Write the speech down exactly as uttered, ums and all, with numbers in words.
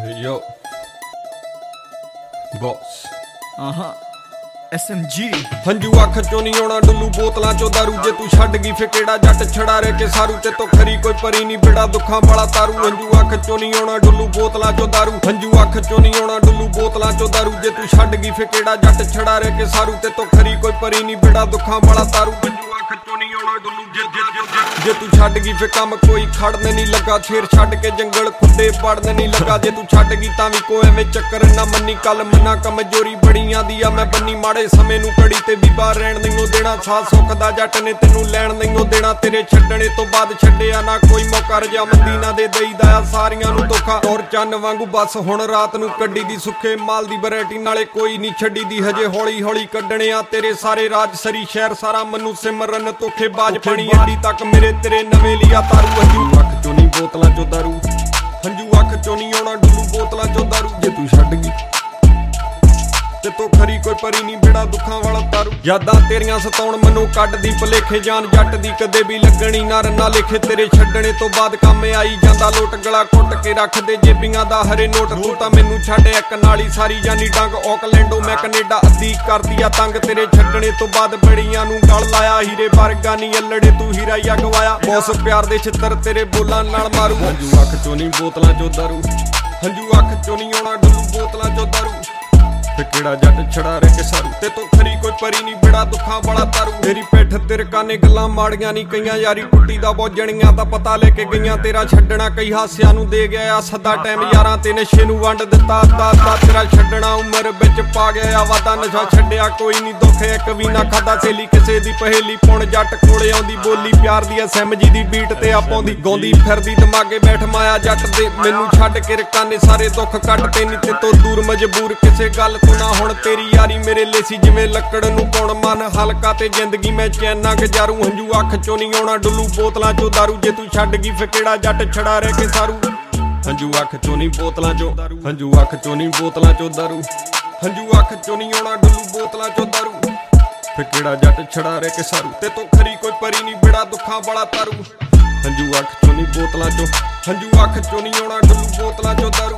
Yo, boss. Uh-huh. S M G ਹੰਝੂ ਅੱਖ ਚੋਂ ਨੀ ਆਉਣਾ ਡੁੱਲੂ ਬੋਤਲਾਂ ਚੋਂ ਦਾਰੂ ਜੇ ਤੂੰ ਛੱਡ ਗਈ ਫੇ ਕਿਹੜਾ ਜੱਟ ਛੜਾ ਰੇ ਕੇ ਸਾਰੂ ਤੇ ਤੋਂ ਖਰੀ ਕੋਈ ਪਰੀ ਨੀ ਬਿੜਾ ਦੁੱਖਾਂ ਵਾਲਾ ਤਾਰੂ ਹੰਝੂ ਅੱਖ ਚੋਂ ਨੀ ਆਉਣਾ ਡੁੱਲੂ ਬੋਤਲਾਂ ਚੋਂ ਦਾਰੂ ਹੰਝੂ ਅੱਖ ਚੋਂ ਨੀ ਆਉਣਾ ਡੁੱਲੂ ਬੋਤਲਾਂ ਚੋਂ ਦਾਰੂ ਜੇ ਤੂੰ ਛੱਡ ਗਈ ਫੇ ਕਿਹੜਾ ਜੱਟ ਛੜਾ ਰੇ ਕੇ ਸਾਰੂ ਤੇ ਤੋਂ ਖਰੀ ਕੋਈ ਪਰੀ ਨੀ ਬਿੜਾ ਦੁੱਖਾਂ ਵਾਲਾ ਤਾਰੂ ਹੰਝੂ ਅੱਖ ਚੋਂ ਨੀ ਆਉਣਾ ਡੁੱਲੂ ਜੇ ਤੂੰ ਛੱਡ ਗਈ ਫੇ ਕੰਮ ਕੋਈ ਖੜਨ ਨਹੀਂ ਲੱਗਾ ਛੇਰ ਛੱਡ ਕੇ ਜੰਗਲ ਖੁੱਡੇ ਪੜਨ ਨਹੀਂ ਲੱਗਾ ਜੇ ਤੂੰ ਛੱਡ ਗਈ ਤਾਂ ਵੀ ਕੋਈ ਐਵੇਂ ਚੱਕਰ ਨਾ ਮੰਨੀ ਕੱਲ ਮੰਨਾ ਕਮਜ਼ੋਰੀ ਬੜੀਆਂ ਦੀ ਆ ਮੈਂ ਬੰਨੀ ਮਾੜੇ ਸਮੇਂ ਨੂੰ ਕੜੀ ਤੇ ਵੀ ਬਾਹਰ ਰਹਿਣ ਨਹੀਂ ਦੇਣਾ ਸਾਥ ਸੁੱਖ ਦਾ ਜੱਟ ਨੇ ਤੈਨੂੰ ਲੈਣ ਨਹੀਂ ਦੇਣਾ ਤੇਰੇ ਛੱਡਣੇ ਤੋਂ ਬਾਅਦ ਛੱਡਿਆ ਨਾ ਕੋਈ ਮੌਕਾ ਰਜਾਮੰਦੀ ਨਾ ਦੇ ਦਈਦਾ ਆ ਸਾਰੀਆਂ ਨੂੰ ਧੋਖਾ ਔਰ ਚੰਨ ਵਾਂਗੂ ਬਸ ਹੁਣ ਰਾਤ ਨੂੰ ਕੱਢੀ ਦੀ ਸੁੱਖੇ ਮਾਲ ਦੀ ਵੈਰਾਈਟੀ ਨਾਲੇ ਕੋਈ ਨਹੀਂ ਛੱਡੀ ਦੀ ਹਜੇ ਹੌਲੀ ਹੌਲੀ ਕੱਢਣੇ ਆ ਤੇਰੇ ਸਾਰੇ ਰਾਜ ਸਰੀ ਸ਼ਹਿਰ ਸਾਰਾ ਮਨੂੰ ਸਿਮਰਨ ਧੋਖੇ ਬਾਜ ਪਾਣੀ ਐਡੀ ਤੱਕ ਮੇਰੇ ਤੇਰੇ ਨਵੇਂ ਲਿਆ ਤਾਰੂ ਹੰਝੂ ਅੱਖ ਚੋਂ ਨੀ ਬੋਤਲਾਂ ਚੋਂ ਦਾਰੂ ਹੰਝੂ ਅੱਖ ਚੋਂ ਨੀ ਆਉਣਾ ਡੁੱਲੂ ਬੋਤਲਾਂ ਚੋਂ ਦਾਰੂ ਜੇ ਤੂੰ ਛੱਡ ਗਈ ਤੇ ਤੋ ਖਰੀ ਕੋਈ ਪਰੀ ਨੀ ਬਿੜਾ ਦੁੱਖਾਂ ਵਾਲਾ ਤਾਰੂ ਯਾਦਾਂ ਤੇਰੀਆਂ ਸਤਾਉਣ ਮੈਨੂੰ ਕੱਢਦੀ ਭਲੇਖੇ ਜਾਨ ਜੱਟ ਦੀ ਕਦੇ ਵੀ ਲੱਗਣੀ ਨਾ ਰੰਨਾ ਲੇਖੇ ਤੇਰੇ ਛੱਡਣੇ ਤੋਂ ਬਾਅਦ ਕੰਮ ਆਈ ਜਾਂਦਾ ਲੋਟ ਗਲਾ ਕੁੱਟ ਕੇ ਰੱਖਦੇ ਜੇਬੀਆਂ ਦਾ ਹਰੇ ਨੋਟ ਤੂੰ ਤਾਂ ਮੈਨੂੰ ਛੱਡ ਇੱਕ ਨਾਲੀ ਸਾਰੀ ਜਾਨੀ ਡੰਗ ਆਕਲੈਂਡੋ ਮੈਂ ਕੈਨੇਡਾ ਅੱਧੀ ਕਰਦੀ ਆ ਤੰਗ ਤੇਰੇ ਛੱਡਣੇ ਤੋਂ ਬਾਅਦ ਬੜੀਆਂ ਨੂੰ ਗਲ ਲਾਇਆ ਹੀਰੇ ਵਰਗਾ ਨੀ ਅਲੜੇ ਤੂੰ ਹੀਰਾ ਹੀ ਅਗਵਾਇਆ ਬੌਸ ਪਿਆਰ ਦੇ ਛਿੱਤਰ ਤੇਰੇ ਬੋਲਾਂ ਨਾਲ ਮਾਰੂ ਹੰਝੂ ਅੱਖ ਚੋਂ ਨੀ ਬੋਤਲਾਂ ਚੋਂ ਦਾਰੂ ਹੰਝੂ ਅੱਖ ਚੋਂ ਨੀ ਆਉਣਾ ਡੁੱਲੂ ਬੋਤਲਾਂ ਚੋਂ ਦਾਰੂ ਫੇ ਕਿਹੜਾ ਜੱਟ ਛੜਾ ਰੇ ਕੇ ਸਾਰੂ ਤੇ ਤੋਂ ਖਰੀ ਕੋਈ ਪਰੀ ਨੀ ਬਿੜਾ ਦੁੱਖਾਂ ਵਾਲਾ ਤਾਰੂ ਮੇਰੀ ਪਿੱਠ ਤੇਰੇ ਕਾਨੇ ਗੱਲਾਂ ਮਾੜੀਆਂ ਨੀ ਕਈਆਂ ਯਾਰੀ ਟੁੱਟੀ ਦਾ ਬੋਜਣੀਆਂ ਤਾਂ ਪਤਾ ਲੈ ਕੇ ਗਈਆਂ ਤੇਰਾ ਛੱਡਣਾ ਕਈ ਹਾਸਿਆਂ ਨੂੰ ਦੇ ਗਿਆ ਆ ਸਦਾ ਟਾਈਮ ਯਾਰਾਂ ਤੇ ਨਸ਼ੇ ਨੂੰ ਵੰਡ ਦਿੱਤਾ ਅੱਧਾ ਅੱਧਾ ਤੇਰਾ ਛੱਡਣਾ ਉਮਰ ਵਿੱਚ ਪਾ ਗਿਆ ਵਾਦਾ ਨਸ਼ਾ ਛੱਡਿਆ ਕੋਈ ਨੀ ਦੁੱਖ ਇੱਕ ਵੀ ਨਾ ਖਾਦਾ ਸੇਲੀ ਕਿਸੇ ਦੀ ਪਹੇਲੀ ਪੁਣ ਜੱਟ ਕੋਲੇ ਆਉਂਦੀ ਬੋਲੀ ਪਿਆਰ ਦੀ ਐਸ ਐਮ ਜੀ ਦੀ ਬੀਟ ਤੇ ਆਪਾਉਂਦੀ ਗਾਉਂਦੀ ਫਿਰਦੀ ਦਿਮਾਗੇ ਬੈਠ ਮਾਇਆ ਜੱਟ ਦੇ ਮੈਨੂੰ ਛੱਡ ਕੇ ਰਕਾਨੇ ਸਾਰੇ ਦੁੱਖ ਕੱਟ ਤੇ ਨੀ ਤੇ ਤੋਂ ਦੂਰ ਮਜਬੂਰ ਕਿਸੇ ਗੱਲ ਤੂੰ ਨਾ ਹੁਣ ਤੇਰੀ ਯਾਰੀ ਮੇਰੇ ਲਈ ਸੀ ਜਿਵੇਂ ਲੱਕੜ ਨੂੰ ਪਾਉਣ ਮਨ ਹਲਕਾ ਤੇ ਜ਼ਿੰਦਗੀ ਮੈਂ ਚੈਨ ਨਾ ਗੁਜ਼ਾਰੂ ਹੰਝੂ ਅੱਖ ਚੋਂ ਨੀ ਆਉਣਾ ਡੁੱਲੂ ਬੋਤਲਾਂ ਚੋਂ ਦਾਰੂ ਜੇ ਤੂੰ ਛੱਡ ਗਈ ਫੇ ਕਿਹੜਾ ਜੱਟ ਛੜਾ ਰੇ ਕੇ ਸਾਰੂ ਹੰਝੂ ਅੱਖ ਚੋਂ ਨੀ ਬੋਤਲਾਂ ਚੋਂ ਹੰਝੂ ਅੱਖ ਚੋਂ ਨੀ ਬੋਤਲਾਂ ਚੋਂ ਦਾਰੂ ਹੰਝੂ ਅੱਖ ਚੋਂ ਨੀ ਆਉਣਾ ਡੁੱਲੂ ਬੋਤਲਾਂ ਚੋਂ ਦਾਰੂ ਫੇ ਕਿਹੜਾ ਜੱਟ ਛੜਾ ਰੇ ਕੇ ਸਾਰੂ ਤੇ ਤੋਂ ਖਰੀ ਕੋਈ ਪਰੀ ਨੀ ਬਿੜਾ ਦੁੱਖਾਂ ਵਾਲਾ ਤਾਰੂ ਹੰਝੂ ਅੱਖ ਚੋਂ ਨੀ ਬੋਤਲਾਂ ਚੋਂ ਹੰਝੂ ਅੱਖ ਚੋਂ ਨੀ ਆਉਣਾ ਡੁੱਲੂ ਬੋਤਲਾਂ ਚੋਂ ਦਾਰੂ